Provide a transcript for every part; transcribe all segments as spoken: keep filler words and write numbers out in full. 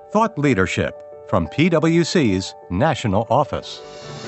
Thought Leadership from PwC's National Office.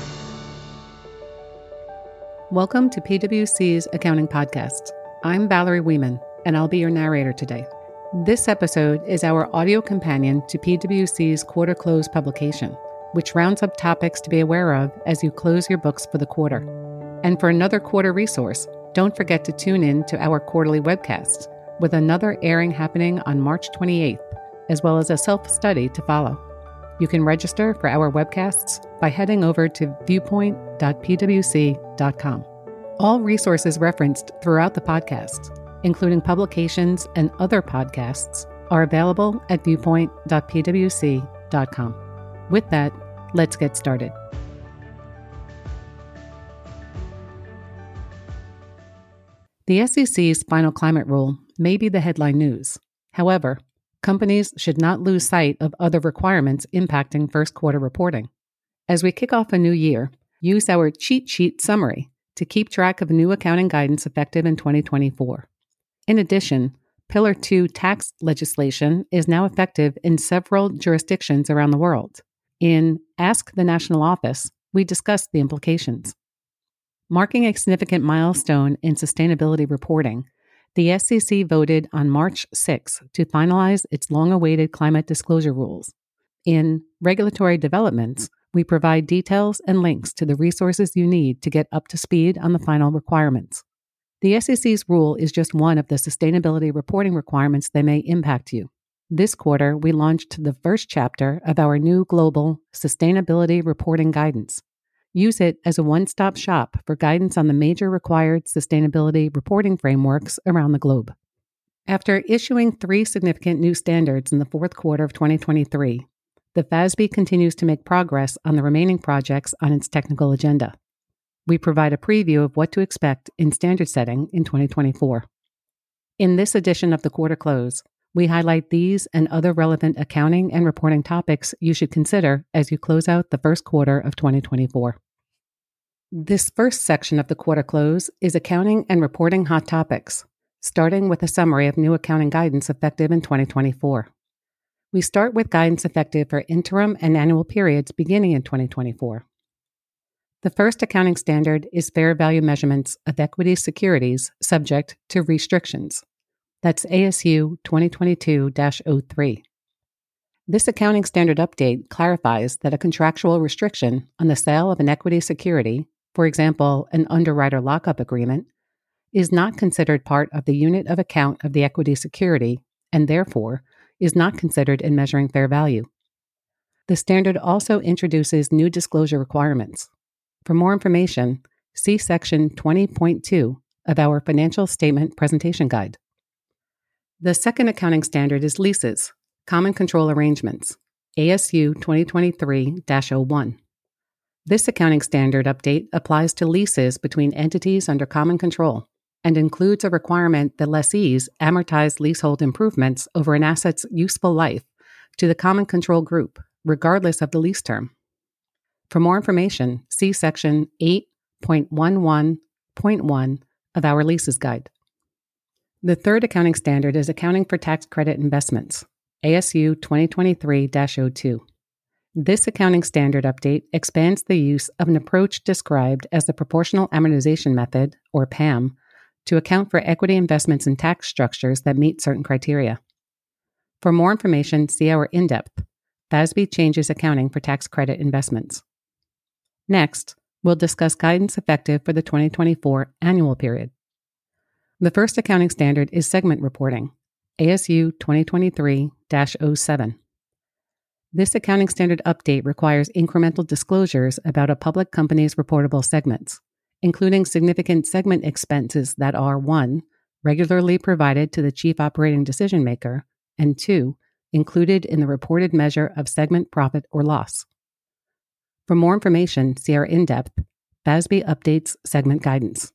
Welcome to PwC's Accounting Podcast. I'm Valerie Weeman, and I'll be your narrator today. This episode is our audio companion to PwC's Quarter Close publication, which rounds up topics to be aware of as you close your books for the quarter. And for another quarter resource, don't forget to tune in to our quarterly webcasts, with another airing happening on March twenty-eighth, as well as a self-study to follow. You can register for our webcasts by heading over to viewpoint dot p w c dot com. All resources referenced throughout the podcast, including publications and other podcasts, are available at viewpoint dot p w c dot com. With that, let's get started. The S E C's final climate rule may be the headline news. However, companies should not lose sight of other requirements impacting first quarter reporting. As we kick off a new year, use our cheat sheet summary to keep track of new accounting guidance effective in twenty twenty-four. In addition, Pillar two tax legislation is now effective in several jurisdictions around the world. In Ask the National Office, we discussed the implications. Marking a significant milestone in sustainability reporting, the S E C voted on March sixth to finalize its long-awaited climate disclosure rules. In Regulatory Developments, we provide details and links to the resources you need to get up to speed on the final requirements. The S E C's rule is just one of the sustainability reporting requirements that may impact you. This quarter, we launched the first chapter of our new global Sustainability Reporting Guidance. Use it as a one-stop shop for guidance on the major required sustainability reporting frameworks around the globe. After issuing three significant new standards in the fourth quarter of twenty twenty-three, the F A S B continues to make progress on the remaining projects on its technical agenda. We provide a preview of what to expect in standard setting in twenty twenty-four. In this edition of the Quarter Close, we highlight these and other relevant accounting and reporting topics you should consider as you close out the first quarter of twenty twenty-four. This first section of the Quarter Close is accounting and reporting hot topics, starting with a summary of new accounting guidance effective in twenty twenty-four. We start with guidance effective for interim and annual periods beginning in twenty twenty-four. The first accounting standard is fair value measurements of equity securities subject to restrictions. That's A S U twenty twenty-two dash oh three. This accounting standard update clarifies that a contractual restriction on the sale of an equity security, for example, an underwriter lockup agreement, is not considered part of the unit of account of the equity security and therefore is not considered in measuring fair value. The standard also introduces new disclosure requirements. For more information, see Section twenty point two of our Financial Statement Presentation Guide. The second accounting standard is leases, common control arrangements, A S U twenty twenty-three dash oh one. This accounting standard update applies to leases between entities under common control and includes a requirement that lessees amortize leasehold improvements over an asset's useful life to the common control group, regardless of the lease term. For more information, see Section eight point eleven point one of our Leases Guide. The third accounting standard is accounting for tax credit investments, A S U twenty twenty-three dash oh two. This accounting standard update expands the use of an approach described as the proportional amortization method, or P A M, to account for equity investments in tax structures that meet certain criteria. For more information, see our in-depth F A S B Changes Accounting for Tax Credit Investments. Next, we'll discuss guidance effective for the twenty twenty-four annual period. The first accounting standard is segment reporting, A S U twenty twenty-three dash oh seven. This accounting standard update requires incremental disclosures about a public company's reportable segments, including significant segment expenses that are one regularly provided to the chief operating decision maker, and two included in the reported measure of segment profit or loss. For more information, see our in-depth F A S B Updates Segment Guidance.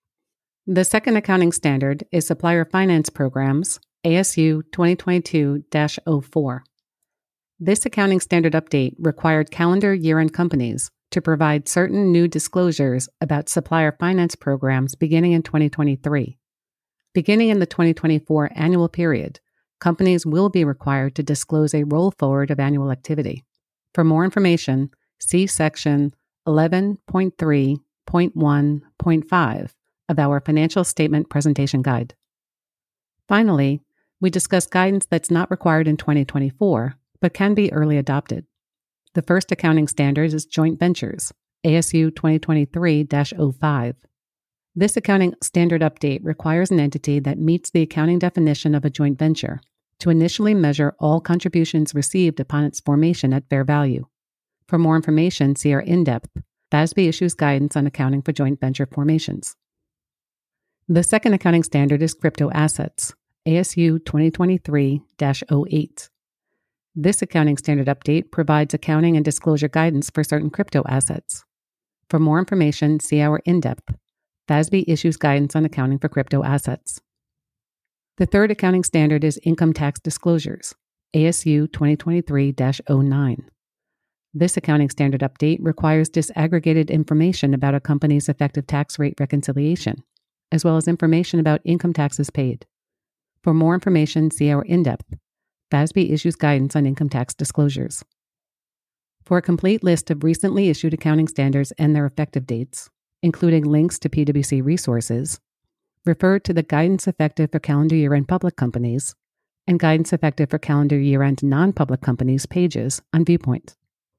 The second accounting standard is Supplier Finance Programs, A S U twenty twenty-two dash oh four. This accounting standard update required calendar year-end companies to provide certain new disclosures about supplier finance programs beginning in twenty twenty-three. Beginning in the twenty twenty-four annual period, companies will be required to disclose a roll forward of annual activity. For more information, see Section eleven point three point one point five of our Financial Statement Presentation Guide. Finally, we discuss guidance that's not required in twenty twenty-four, but can be early adopted. The first accounting standard is joint ventures, A S U twenty twenty-three dash oh five. This accounting standard update requires an entity that meets the accounting definition of a joint venture to initially measure all contributions received upon its formation at fair value. For more information, see our in-depth F A S B issues guidance on accounting for joint venture formations. The second accounting standard is crypto assets, A S U twenty twenty-three dash oh eight. This accounting standard update provides accounting and disclosure guidance for certain crypto assets. For more information, see our in-depth F A S B issues guidance on accounting for crypto assets. The third accounting standard is income tax disclosures, A S U twenty twenty-three dash oh nine. This accounting standard update requires disaggregated information about a company's effective tax rate reconciliation, as well as information about income taxes paid. For more information, see our in-depth F A S B issues guidance on income tax disclosures. For a complete list of recently issued accounting standards and their effective dates, including links to P W C resources, refer to the Guidance Effective for Calendar Year-End Public Companies and Guidance Effective for Calendar Year-End Non-Public Companies pages on Viewpoint.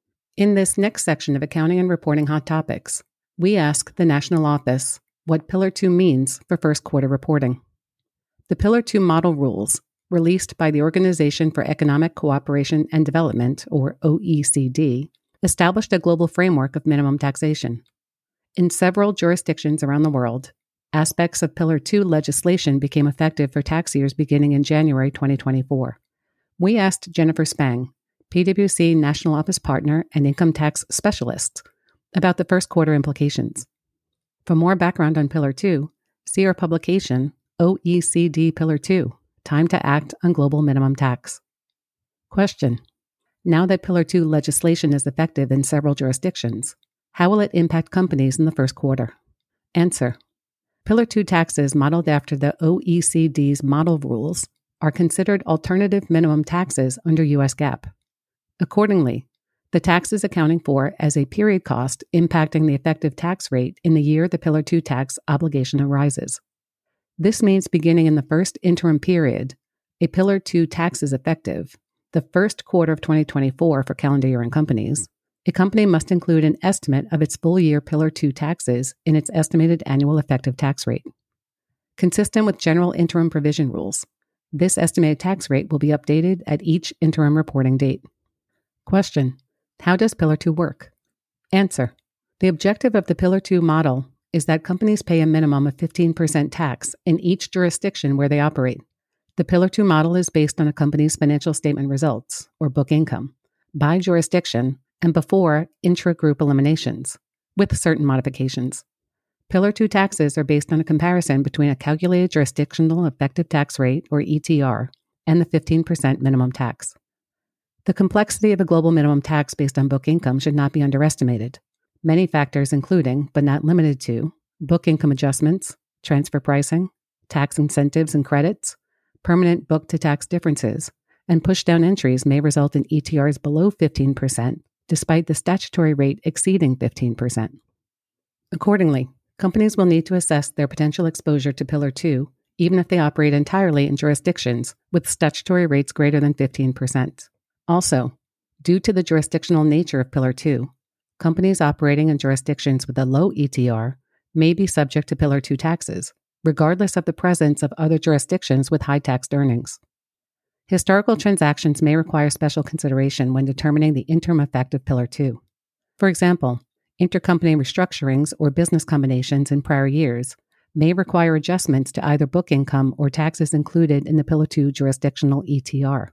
In this next section of Accounting and Reporting Hot Topics, we ask the National Office what Pillar two means for first quarter reporting. The Pillar two Model Rules, released by the Organization for Economic Cooperation and Development, or O E C D, established a global framework of minimum taxation. In several jurisdictions around the world, aspects of Pillar two legislation became effective for tax years beginning in January twenty twenty-four. We asked Jennifer Spang, P W C National Office Partner and Income Tax Specialist, about the first quarter implications. For more background on Pillar two, see our publication, O E C D Pillar two, Time to Act on Global Minimum Tax. Question: Now that Pillar two legislation is effective in several jurisdictions, how will it impact companies in the first quarter? Answer: Pillar two taxes modeled after the O E C D's model rules are considered alternative minimum taxes under U S GAAP. Accordingly, the tax is accounting for as a period cost impacting the effective tax rate in the year the Pillar two tax obligation arises. This means beginning in the first interim period, a Pillar two tax is effective, the first quarter of twenty twenty-four for calendar year-end companies. A company must include an estimate of its full-year Pillar two taxes in its estimated annual effective tax rate. Consistent with general interim provision rules, this estimated tax rate will be updated at each interim reporting date. Question: How does Pillar two work? Answer: The objective of the Pillar two model is that companies pay a minimum of fifteen percent tax in each jurisdiction where they operate. The Pillar two model is based on a company's financial statement results, or book income, by jurisdiction and before intra-group eliminations, with certain modifications. Pillar two taxes are based on a comparison between a calculated jurisdictional effective tax rate, or E T R, and the fifteen percent minimum tax. The complexity of a global minimum tax based on book income should not be underestimated. Many factors including, but not limited to, book income adjustments, transfer pricing, tax incentives and credits, permanent book-to-tax differences, and push-down entries may result in E T Rs below fifteen percent, despite the statutory rate exceeding fifteen percent. Accordingly, companies will need to assess their potential exposure to Pillar two, even if they operate entirely in jurisdictions with statutory rates greater than fifteen percent. Also, due to the jurisdictional nature of Pillar two, companies operating in jurisdictions with a low E T R may be subject to Pillar two taxes, regardless of the presence of other jurisdictions with high taxed earnings. Historical transactions may require special consideration when determining the interim effect of Pillar two. For example, intercompany restructurings or business combinations in prior years may require adjustments to either book income or taxes included in the Pillar two jurisdictional E T R.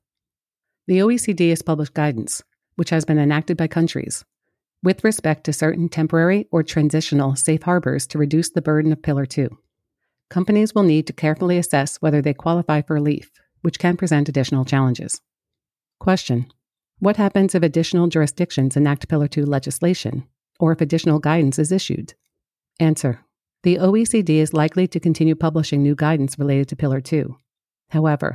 The O E C D has published guidance, which has been enacted by countries, with respect to certain temporary or transitional safe harbors to reduce the burden of Pillar two. Companies will need to carefully assess whether they qualify for relief, which can present additional challenges. Question: What happens if additional jurisdictions enact Pillar two legislation, or if additional guidance is issued? Answer: The O E C D is likely to continue publishing new guidance related to Pillar two. However,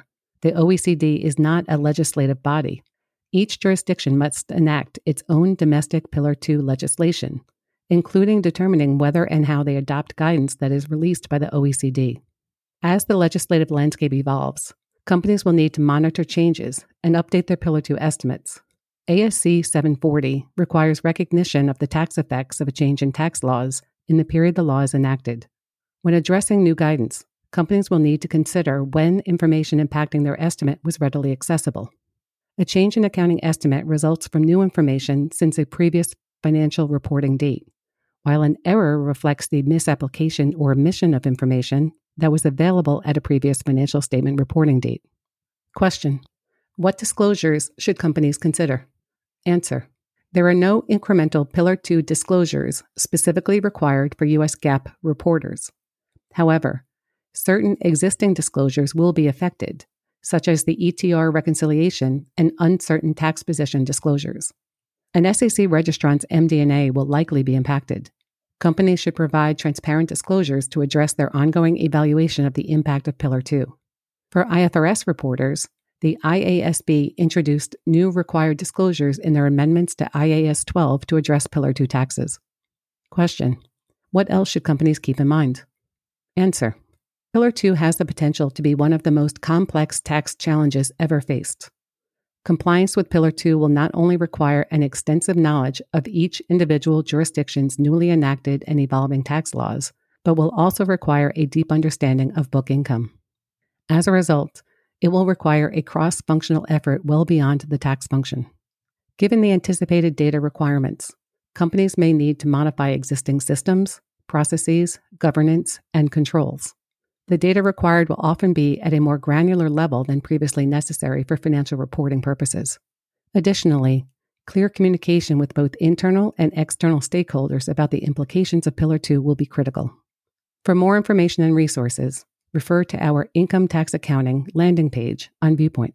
The O E C D is not a legislative body. Each jurisdiction must enact its own domestic Pillar two legislation, including determining whether and how they adopt guidance that is released by the O E C D. As the legislative landscape evolves, companies will need to monitor changes and update their Pillar two estimates. A S C seven forty requires recognition of the tax effects of a change in tax laws in the period the law is enacted. When addressing new guidance, companies will need to consider when information impacting their estimate was readily accessible. A change in accounting estimate results from new information since a previous financial reporting date, while an error reflects the misapplication or omission of information that was available at a previous financial statement reporting date. Question: what disclosures should companies consider? Answer: there are no incremental Pillar two disclosures specifically required for U S GAAP reporters. However, certain existing disclosures will be affected, such as the E T R reconciliation and uncertain tax position disclosures. An S E C registrant's M D and A will likely be impacted. Companies should provide transparent disclosures to address their ongoing evaluation of the impact of Pillar two. For I F R S reporters, the I A S B introduced new required disclosures in their amendments to I A S twelve to address Pillar two taxes. Question: what else should companies keep in mind? Answer: Pillar two has the potential to be one of the most complex tax challenges ever faced. Compliance with Pillar two will not only require an extensive knowledge of each individual jurisdiction's newly enacted and evolving tax laws, but will also require a deep understanding of book income. As a result, it will require a cross-functional effort well beyond the tax function. Given the anticipated data requirements, companies may need to modify existing systems, processes, governance, and controls. The data required will often be at a more granular level than previously necessary for financial reporting purposes. Additionally, clear communication with both internal and external stakeholders about the implications of Pillar two will be critical. For more information and resources, refer to our Income Tax Accounting landing page on Viewpoint.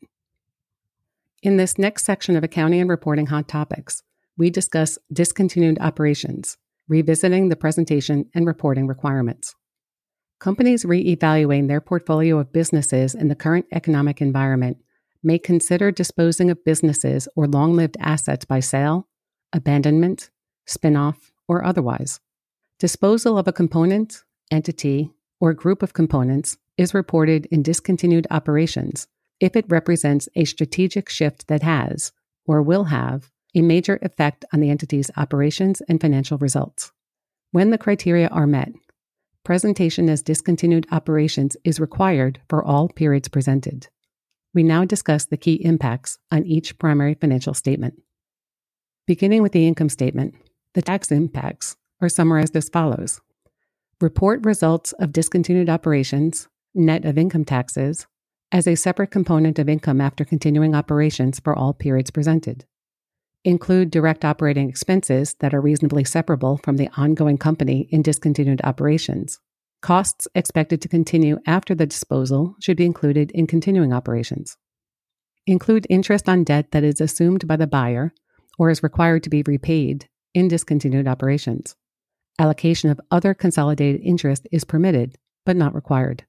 In this next section of Accounting and Reporting Hot Topics, we discuss discontinued operations, revisiting the presentation and reporting requirements. Companies re-evaluating their portfolio of businesses in the current economic environment may consider disposing of businesses or long-lived assets by sale, abandonment, spin-off, or otherwise. Disposal of a component, entity, or group of components is reported in discontinued operations if it represents a strategic shift that has, or will have, a major effect on the entity's operations and financial results. When the criteria are met, presentation as discontinued operations is required for all periods presented. We now discuss the key impacts on each primary financial statement. Beginning with the income statement, the tax impacts are summarized as follows. Report results of discontinued operations, net of income taxes, as a separate component of income after continuing operations for all periods presented. Include direct operating expenses that are reasonably separable from the ongoing company in discontinued operations. Costs expected to continue after the disposal should be included in continuing operations. Include interest on debt that is assumed by the buyer or is required to be repaid in discontinued operations. Allocation of other consolidated interest is permitted, but not required.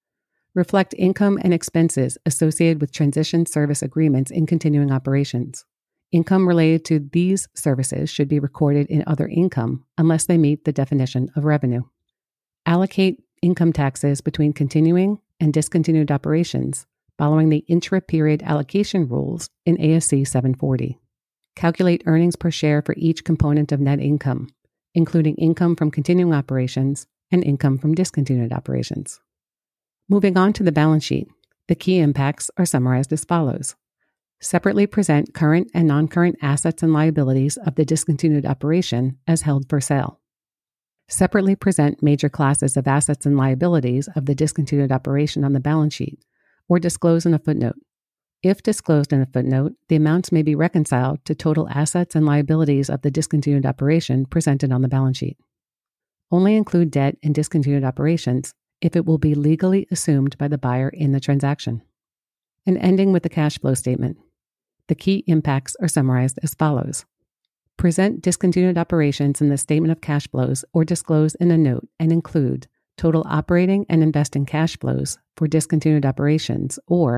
Reflect income and expenses associated with transition service agreements in continuing operations. Income related to these services should be recorded in other income unless they meet the definition of revenue. Allocate income taxes between continuing and discontinued operations following the intra-period allocation rules in A S C seven forty. Calculate earnings per share for each component of net income, including income from continuing operations and income from discontinued operations. Moving on to the balance sheet, the key impacts are summarized as follows. Separately present current and non-current assets and liabilities of the discontinued operation as held for sale. Separately present major classes of assets and liabilities of the discontinued operation on the balance sheet, or disclose in a footnote. If disclosed in a footnote, the amounts may be reconciled to total assets and liabilities of the discontinued operation presented on the balance sheet. Only include debt in discontinued operations if it will be legally assumed by the buyer in the transaction. And ending with the cash flow statement. The key impacts are summarized as follows. Present discontinued operations in the statement of cash flows or disclose in a note and include total operating and investing cash flows for discontinued operations or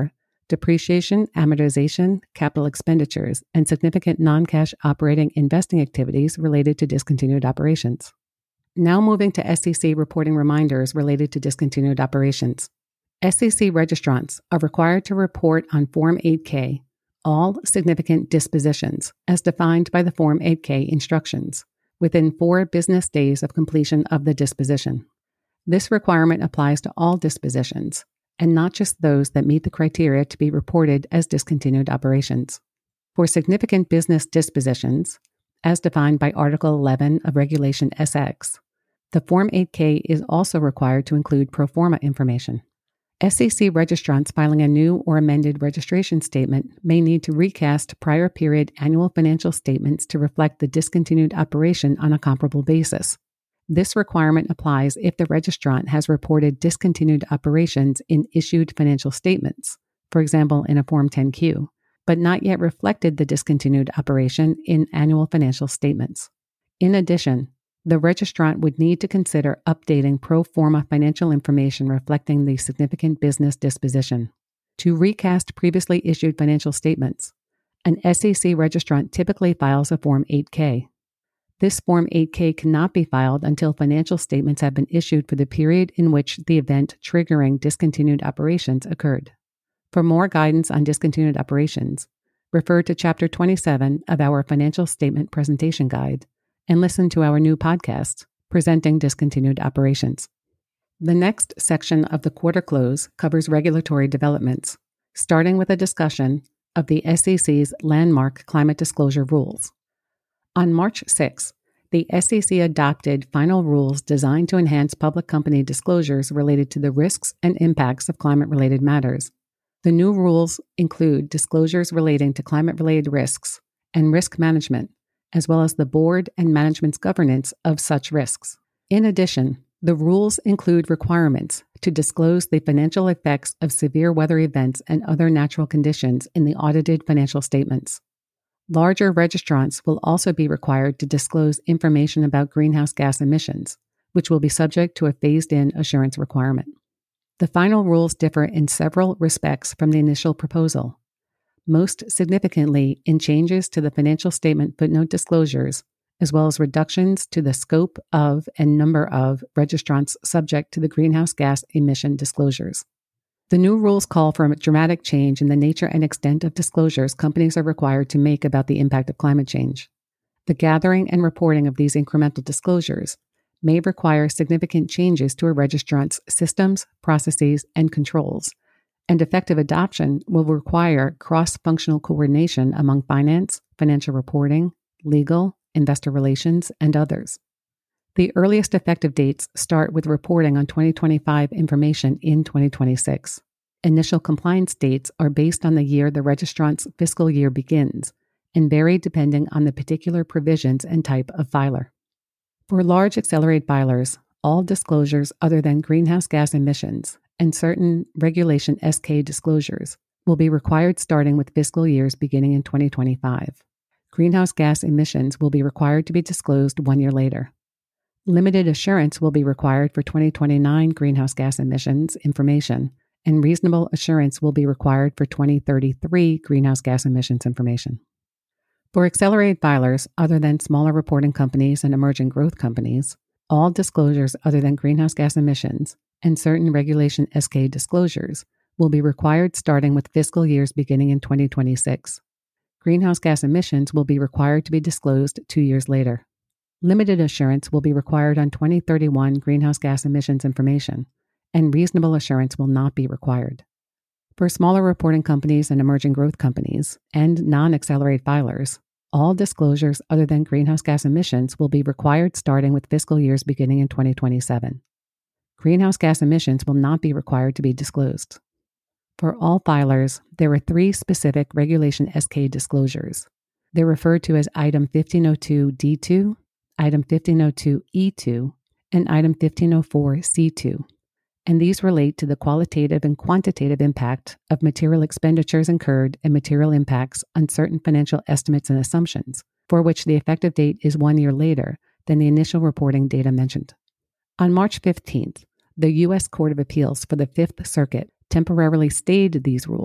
depreciation, amortization, capital expenditures, and significant non-cash operating investing activities related to discontinued operations. Now moving to S E C reporting reminders related to discontinued operations. S E C registrants are required to report on Form eight K all significant dispositions as defined by the Form eight K instructions within four business days of completion of the disposition. This requirement applies to all dispositions, and not just those that meet the criteria to be reported as discontinued operations. For significant business dispositions, as defined by Article eleven of Regulation S X, the Form eight K is also required to include pro forma information. S E C registrants filing a new or amended registration statement may need to recast prior period annual financial statements to reflect the discontinued operation on a comparable basis. This requirement applies if the registrant has reported discontinued operations in issued financial statements, for example in a Form ten Q, but not yet reflected the discontinued operation in annual financial statements. In addition, the registrant would need to consider updating pro forma financial information reflecting the significant business disposition. To recast previously issued financial statements, an S E C registrant typically files a Form eight K. This Form eight K cannot be filed until financial statements have been issued for the period in which the event triggering discontinued operations occurred. For more guidance on discontinued operations, refer to Chapter twenty-seven of our Financial Statement Presentation Guide and listen to our new podcast, Presenting Discontinued Operations. The next section of the quarter close covers regulatory developments, starting with a discussion of the S E C's landmark climate disclosure rules. On March sixth, the S E C adopted final rules designed to enhance public company disclosures related to the risks and impacts of climate-related matters. The new rules include disclosures relating to climate-related risks and risk management, as well as the board and management's governance of such risks. In addition, the rules include requirements to disclose the financial effects of severe weather events and other natural conditions in the audited financial statements. Larger registrants will also be required to disclose information about greenhouse gas emissions, which will be subject to a phased-in assurance requirement. The final rules differ in several respects from the initial proposal, most significantly in changes to the financial statement footnote disclosures, as well as reductions to the scope of and number of registrants subject to the greenhouse gas emission disclosures. The new rules call for a dramatic change in the nature and extent of disclosures companies are required to make about the impact of climate change. The gathering and reporting of these incremental disclosures may require significant changes to a registrant's systems, processes, and controls, and effective adoption will require cross-functional coordination among finance, financial reporting, legal, investor relations, and others. The earliest effective dates start with reporting on twenty twenty-five information in twenty twenty-six. Initial compliance dates are based on the year the registrant's fiscal year begins and vary depending on the particular provisions and type of filer. For large accelerated filers, all disclosures other than greenhouse gas emissions and certain Regulation S K disclosures will be required starting with fiscal years beginning in twenty twenty-five. Greenhouse gas emissions will be required to be disclosed one year later. Limited assurance will be required for twenty twenty-nine greenhouse gas emissions information, and reasonable assurance will be required for twenty thirty-three greenhouse gas emissions information. For accelerated filers other than smaller reporting companies and emerging growth companies, all disclosures other than greenhouse gas emissions and certain Regulation S K disclosures will be required starting with fiscal years beginning in twenty twenty-six. Greenhouse gas emissions will be required to be disclosed two years later. Limited assurance will be required on twenty thirty-one greenhouse gas emissions information, and reasonable assurance will not be required. For smaller reporting companies and emerging growth companies and non-accelerated filers, all disclosures other than greenhouse gas emissions will be required starting with fiscal years beginning in twenty twenty-seven. Greenhouse gas emissions will not be required to be disclosed. For all filers, there are three specific Regulation S K disclosures. They're referred to as Item fifteen oh two D two, Item fifteen oh two E two, and Item fifteen oh four C two. And these relate to the qualitative and quantitative impact of material expenditures incurred and material impacts on certain financial estimates and assumptions, for which the effective date is one year later than the initial reporting data mentioned. On March fifteenth, the U S Court of Appeals for the Fifth Circuit temporarily stayed these rules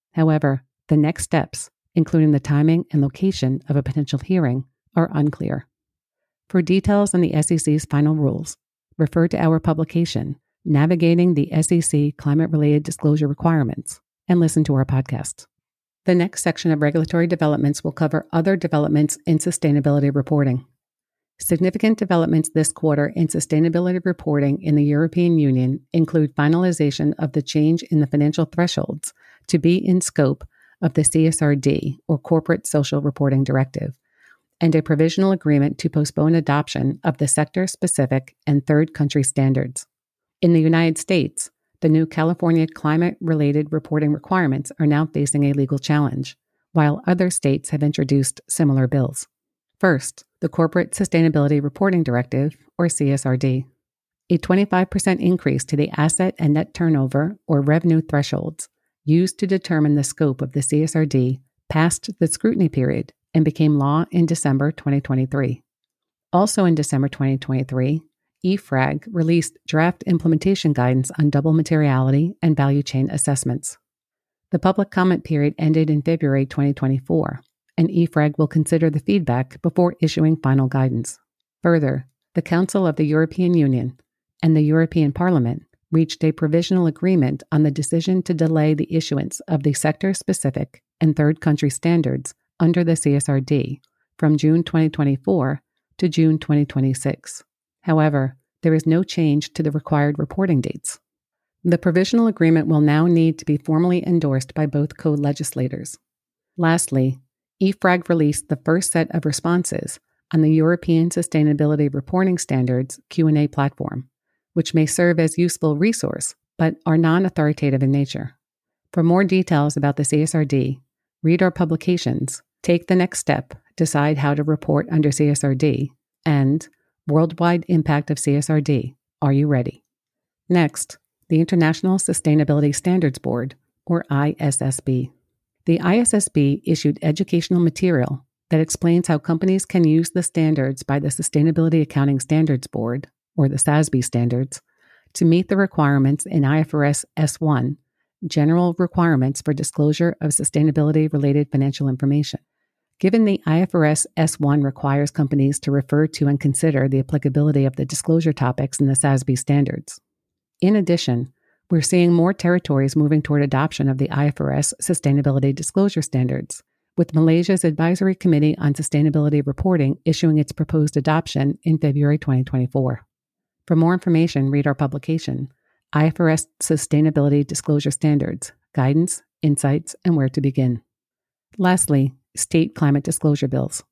However, the next steps, including the timing and location of a potential hearing, are unclear. For details on the S E C's final rules, refer to our publication, Navigating the S E C Climate-Related Disclosure Requirements, and listen to our podcast. The next section of regulatory developments will cover other developments in sustainability reporting. Significant developments this quarter in sustainability reporting in the European Union include finalization of the change in the financial thresholds to be in scope of the C S R D, or Corporate Social Reporting Directive, and a provisional agreement to postpone adoption of the sector-specific and third country standards. In the United States, the new California climate-related reporting requirements are now facing a legal challenge, while other states have introduced similar bills. First, the Corporate Sustainability Reporting Directive, or C S R D. A twenty-five percent increase to the asset and net turnover, or revenue thresholds, used to determine the scope of the C S R D passed the scrutiny period and became law in December twenty twenty-three. Also in December twenty twenty-three, E F R A G released draft implementation guidance on double materiality and value chain assessments. The public comment period ended in February twenty twenty-four, and E F R A G will consider the feedback before issuing final guidance. Further, the Council of the European Union and the European Parliament reached a provisional agreement on the decision to delay the issuance of the sector-specific and third country standards under the C S R D from June twenty twenty-four to June twenty twenty-six. However, there is no change to the required reporting dates. The provisional agreement will now need to be formally endorsed by both co-legislators. Lastly, E F R A G released the first set of responses on the European Sustainability Reporting Standards Q and A platform, which may serve as a useful resource, but are non-authoritative in nature. For more details about the C S R D, read our publications, Take the Next Step, Decide How to Report Under C S R D, and Worldwide Impact of C S R D, Are You Ready? Next, the International Sustainability Standards Board, or I S S B. The I S S B issued educational material that explains how companies can use the standards by the Sustainability Accounting Standards Board, or the S A S B standards, to meet the requirements in I F R S S one, General Requirements for Disclosure of Sustainability-Related Financial Information. Given the I F R S S one requires companies to refer to and consider the applicability of the disclosure topics in the S A S B standards. In addition, we're seeing more territories moving toward adoption of the I F R S Sustainability Disclosure Standards, with Malaysia's Advisory Committee on Sustainability Reporting issuing its proposed adoption in February twenty twenty-four. For more information, read our publication, I F R S Sustainability Disclosure Standards, Guidance, Insights, and Where to Begin. Lastly, state climate disclosure bills.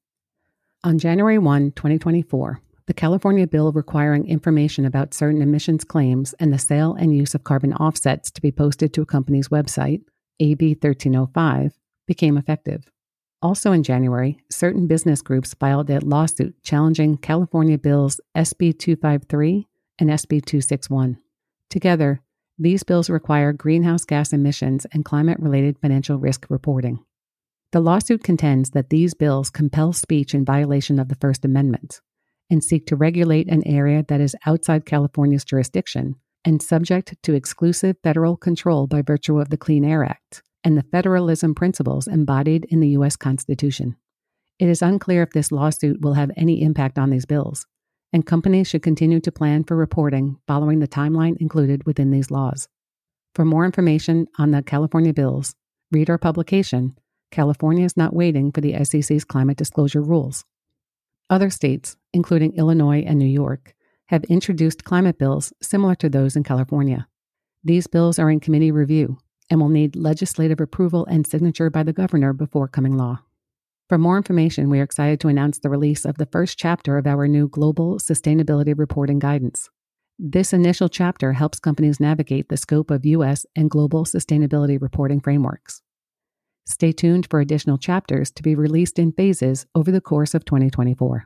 On January first, twenty twenty-four, the California bill requiring information about certain emissions claims and the sale and use of carbon offsets to be posted to a company's website, A B thirteen oh five, became effective. Also in January, certain business groups filed a lawsuit challenging California bills S B two fifty-three and S B two sixty-one. Together, these bills require greenhouse gas emissions and climate-related financial risk reporting. The lawsuit contends that these bills compel speech in violation of the First Amendment and seek to regulate an area that is outside California's jurisdiction and subject to exclusive federal control by virtue of the Clean Air Act and the federalism principles embodied in the U S Constitution. It is unclear if this lawsuit will have any impact on these bills, and companies should continue to plan for reporting following the timeline included within these laws. For more information on the California bills, read our publication, California is Not Waiting for the S E C's Climate Disclosure Rules. Other states, including Illinois and New York, have introduced climate bills similar to those in California. These bills are in committee review and will need legislative approval and signature by the governor before becoming law. For more information, we are excited to announce the release of the first chapter of our new Global Sustainability Reporting Guidance. This initial chapter helps companies navigate the scope of U S and global sustainability reporting frameworks. Stay tuned for additional chapters to be released in phases over the course of twenty twenty-four.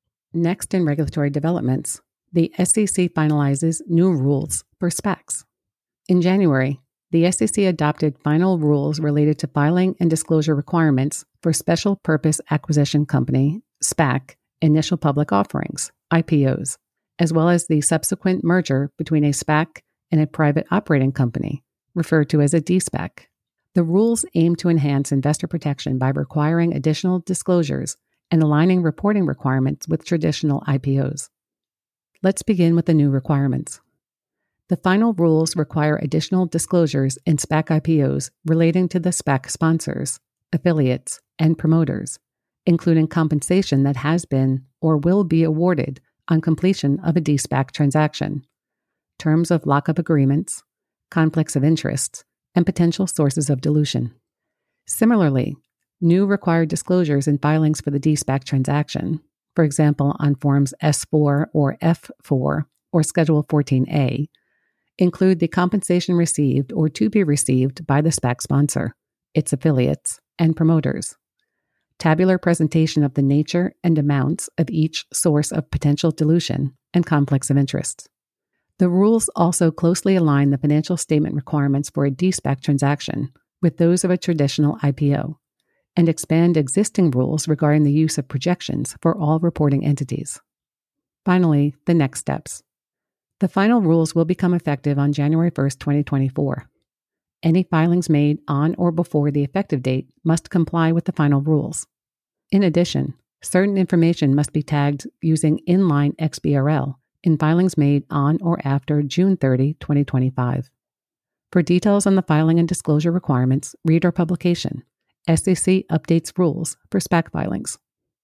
Next in regulatory developments, the S E C finalizes new rules for SPACs. In January, the S E C adopted final rules related to filing and disclosure requirements for Special Purpose Acquisition Company, SPAC, initial public offerings, I P Os, as well as the subsequent merger between a SPAC and a private operating company, referred to as a D SPAC. The rules aim to enhance investor protection by requiring additional disclosures and aligning reporting requirements with traditional I P Os. Let's begin with the new requirements. The final rules require additional disclosures in SPAC I P Os relating to the SPAC sponsors, affiliates, and promoters, including compensation that has been or will be awarded on completion of a de-SPAC transaction, terms of lockup agreements, conflicts of interest, and potential sources of dilution. Similarly, new required disclosures in filings for the de-SPAC transaction, for example on Forms S four or F four or Schedule fourteen A, include the compensation received or to be received by the SPAC sponsor, its affiliates, and promoters, tabular presentation of the nature and amounts of each source of potential dilution, and conflicts of interest. The rules also closely align the financial statement requirements for a de-SPAC transaction with those of a traditional I P O, and expand existing rules regarding the use of projections for all reporting entities. Finally, the next steps. The final rules will become effective on January first, twenty twenty-four. Any filings made on or before the effective date must comply with the final rules. In addition, certain information must be tagged using inline X B R L in filings made on or after June thirtieth, twenty twenty-five. For details on the filing and disclosure requirements, read our publication, S E C Updates Rules for SPAC Filings.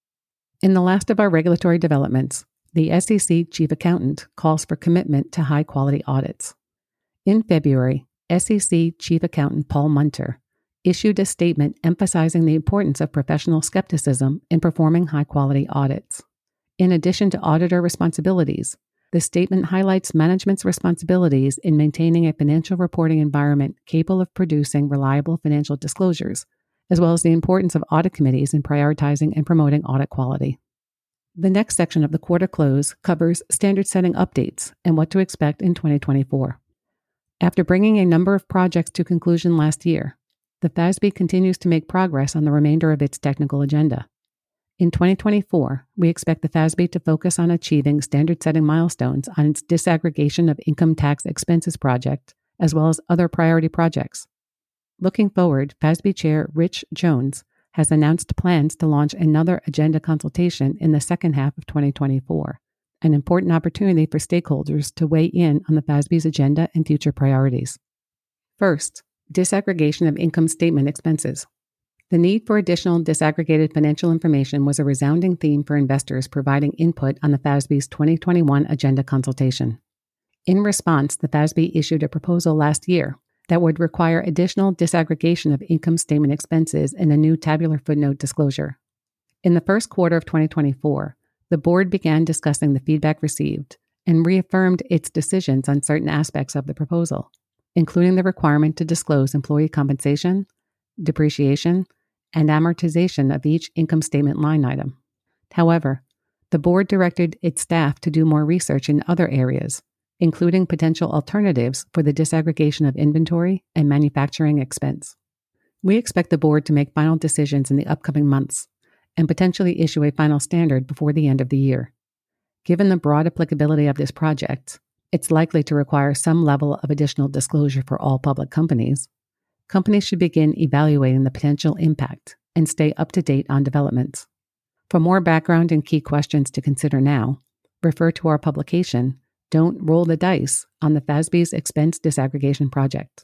In the last of our regulatory developments, the S E C Chief Accountant calls for commitment to high-quality audits. In February, S E C Chief Accountant Paul Munter issued a statement emphasizing the importance of professional skepticism in performing high-quality audits. In addition to auditor responsibilities, the statement highlights management's responsibilities in maintaining a financial reporting environment capable of producing reliable financial disclosures, as well as the importance of audit committees in prioritizing and promoting audit quality. The next section of the quarter close covers standard-setting updates and what to expect in twenty twenty-four. After bringing a number of projects to conclusion last year, the F A S B continues to make progress on the remainder of its technical agenda. In twenty twenty-four, we expect the F A S B to focus on achieving standard-setting milestones on its disaggregation of income tax expenses project, as well as other priority projects. Looking forward, F A S B Chair Rich Jones has announced plans to launch another agenda consultation in the second half of twenty twenty-four, an important opportunity for stakeholders to weigh in on the F A S B's agenda and future priorities. First, disaggregation of income statement expenses. The need for additional disaggregated financial information was a resounding theme for investors providing input on the F A S B's twenty twenty-one agenda consultation. In response, the F A S B issued a proposal last year that would require additional disaggregation of income statement expenses in a new tabular footnote disclosure. In the first quarter of twenty twenty-four, the board began discussing the feedback received and reaffirmed its decisions on certain aspects of the proposal, including the requirement to disclose employee compensation, depreciation, and amortization of each income statement line item. However, the board directed its staff to do more research in other areas, including potential alternatives for the disaggregation of inventory and manufacturing expense. We expect the board to make final decisions in the upcoming months and potentially issue a final standard before the end of the year. Given the broad applicability of this project, it's likely to require some level of additional disclosure for all public companies. Companies should begin evaluating the potential impact and stay up to date on developments. For more background and key questions to consider now, refer to our publication, Don't Roll the Dice, on the F A S B's expense disaggregation project.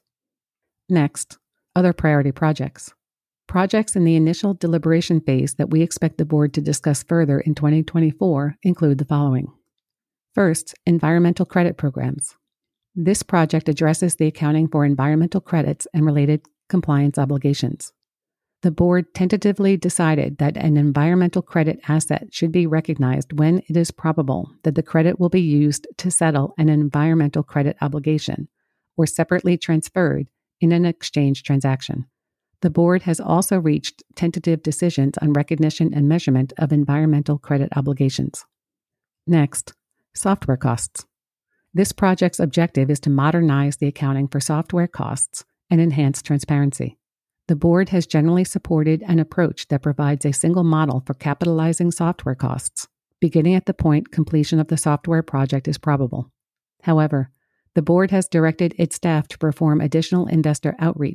Next, other priority projects. Projects in the initial deliberation phase that we expect the board to discuss further in twenty twenty-four include the following. First, environmental credit programs. This project addresses the accounting for environmental credits and related compliance obligations. The board tentatively decided that an environmental credit asset should be recognized when it is probable that the credit will be used to settle an environmental credit obligation or separately transferred in an exchange transaction. The board has also reached tentative decisions on recognition and measurement of environmental credit obligations. Next, software costs. This project's objective is to modernize the accounting for software costs and enhance transparency. The board has generally supported an approach that provides a single model for capitalizing software costs, beginning at the point completion of the software project is probable. However, the board has directed its staff to perform additional investor outreach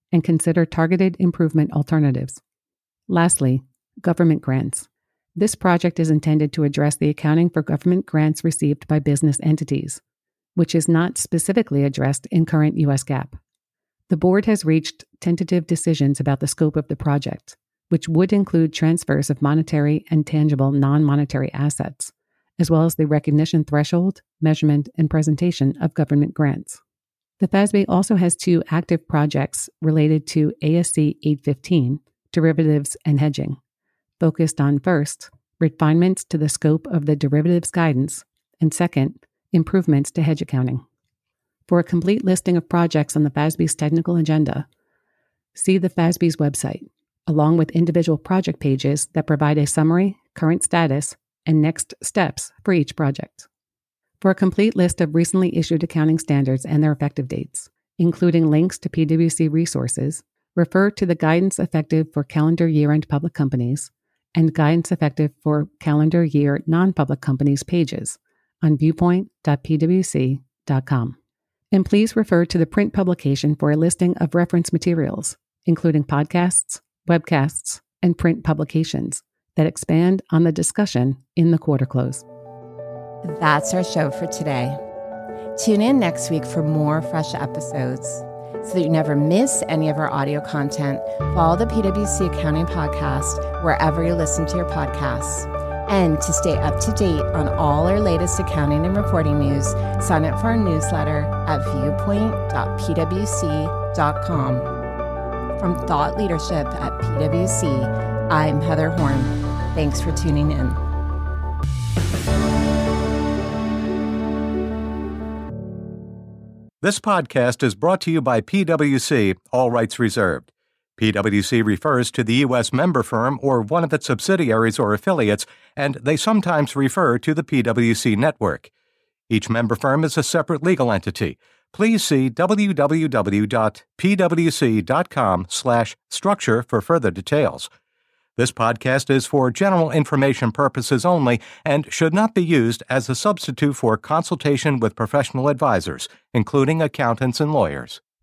and consider targeted improvement alternatives. Lastly, government grants. This project is intended to address the accounting for government grants received by business entities, which is not specifically addressed in current U S GAAP. The board has reached tentative decisions about the scope of the project, which would include transfers of monetary and tangible non-monetary assets, as well as the recognition threshold, measurement, and presentation of government grants. The F A S B also has two active projects related to A S C eight fifteen, derivatives and hedging, focused on, first, refinements to the scope of the derivatives guidance, and second, improvements to hedge accounting. For a complete listing of projects on the F A S B's technical agenda, see the F A S B's website, along with individual project pages that provide a summary, current status, and next steps for each project. For a complete list of recently issued accounting standards and their effective dates, including links to P W C resources, refer to the Guidance Effective for Calendar Year-End Public Companies and Guidance Effective for Calendar Year Non-Public Companies pages on viewpoint dot p w c dot com. And please refer to the print publication for a listing of reference materials, including podcasts, webcasts, and print publications that expand on the discussion in the quarter close. That's our show for today. Tune in next week for more fresh episodes. So that you never miss any of our audio content, follow the P W C Accounting Podcast wherever you listen to your podcasts. And to stay up to date on all our latest accounting and reporting news, sign up for our newsletter at viewpoint dot p w c dot com. From Thought Leadership at P W C, I'm Heather Horn. Thanks for tuning in. This podcast is brought to you by P W C, all rights reserved. P W C refers to the U S member firm or one of its subsidiaries or affiliates, and they sometimes refer to the P W C network. Each member firm is a separate legal entity. Please see w w w dot p w c dot com slash structure for further details. This podcast is for general information purposes only and should not be used as a substitute for consultation with professional advisors, including accountants and lawyers.